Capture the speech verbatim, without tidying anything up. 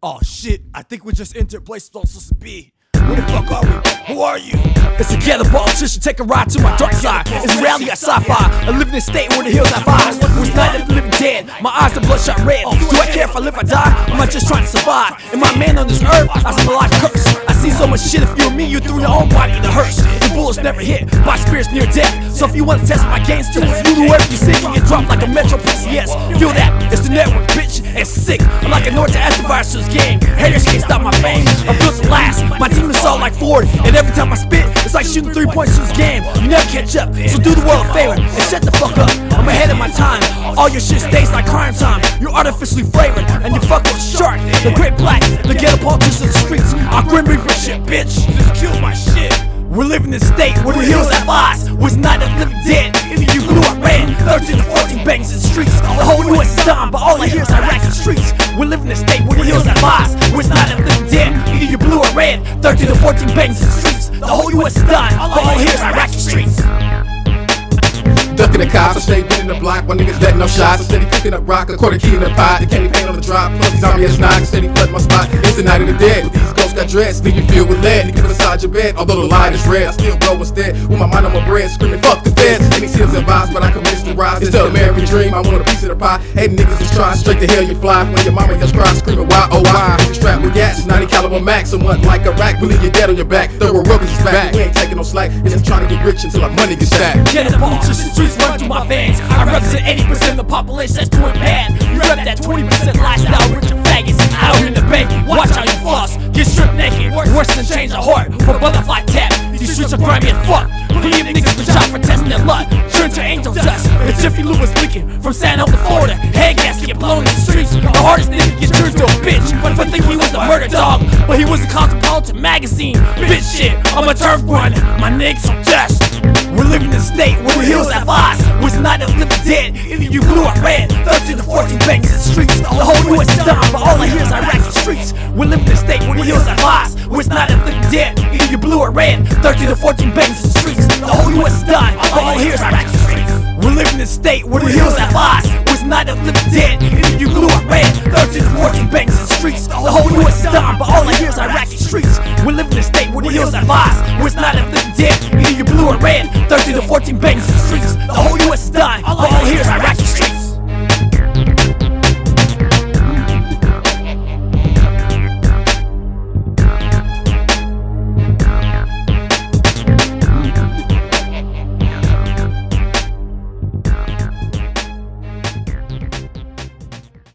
Oh shit, I think we just entered a place it's not supposed to be. Where the fuck are we? Who are you? It's a ghetto politician, take a ride to my dark side. It's reality at sci-fi. I live in a state where the hills have eyes. Who's not of the living dead? My eyes are bloodshot red. Do I care if I live or die? Am I just trying to survive? Am I a man on this earth? I see my life curse. I see so much shit. If you and me, you threw your own body in the hearse. The bullets never hit. My spirit's near death. So if you want to test my gains, just you do wherever you sit, you get dropped like a Metro P C S. Feel that? It's the network, bitch. It's sick. I'm like a North to Astrovirus to his gang. Haters can't stop my fame. I'm built to last. My team is all like Ford, and every time I spit, it's like shooting three points to this game. You never catch up, so do the world a favor and shut the fuck up. I'm ahead of my time. All your shit stays like crime time. You're artificially flavored, and you fuck with shark. The great black, the ghetto politics of the streets. I grim reaper shit, bitch. Just kill my shit. We're living in a state where the hills have eyes. Was not of living dead. Either you blue or red. thirteen to fourteen bangs in the streets. The whole U S is dying, but all I hear is Iraq in the streets. We're living in a state where the hills have eyes. Was not of living dead. Either you blue or red. thirteen to fourteen bangs in the streets. The whole U S is dying, but all I hear is Iraq in the streets. Ducking the cops, I stay in the block. My niggas letting up shots. I'm steady picking up rock, a quarter key in the pot. The candy paint on the drop, plus these zombie S nine steady flooding my spot. It's the night of the dead. These ghosts got dreads, leave you filled with lead. You get inside your bed, although the light is red. I still blow instead, with my mind on my bread, screaming fuck the feds. Any seals advised, but I commence to rise. It's the American dream, I want a piece of the pie. Hating niggas just try, straight to hell you fly. When your mama just cry, screaming why oh why. You strapped with gas, ninety caliber max, somewhat like a rack. Really you dead on your back, thorough rookers is back. We ain't taking no slack, it's just trying to get rich until our money gets stacked. Get the politician streets run through my veins. I represent eighty percent of the population that's doing bad. You rep that twenty percent lifestyle, rich and faggots. Out in the bank, watch how you floss. Get stripped naked, worse than change a heart for butterfly tap. These streets are grimy as fuck. Plenty of niggas been shot for testing their luck. Turn to angel dust. If Jiffy Lube was leaking from San Jose to Florida, head gas get blown in the streets. The hardest nigga gets turned to a bitch. But if I think he was the murder dog, but he was a Cosmopolitan magazine. Bitch shit, I'm a turf runner. My niggas are dust. We're living in a state where the hills have eyes. Was not of living dead. Either you blue or red. thirteen to fourteen bangs in the streets. The whole U S is dying, but all I hear is Iraq in the streets. We're living in a state where the hills have eyes. Was not of living dead. Either you blue or red. thirteen to fourteen bangs in the streets. The whole U S is dying, but all I hear is Iraq in the streets. We're living in a state where the hills have eyes. Was not of living dead. Either you blue or red. thirteen to fourteen bangs in the streets. The whole U S is dying, but all I hear is Iraq in the streets. We're living in a state where the hills have eyes. Was not of living dead. Either you blue or red. thirteen to fourteen bangs.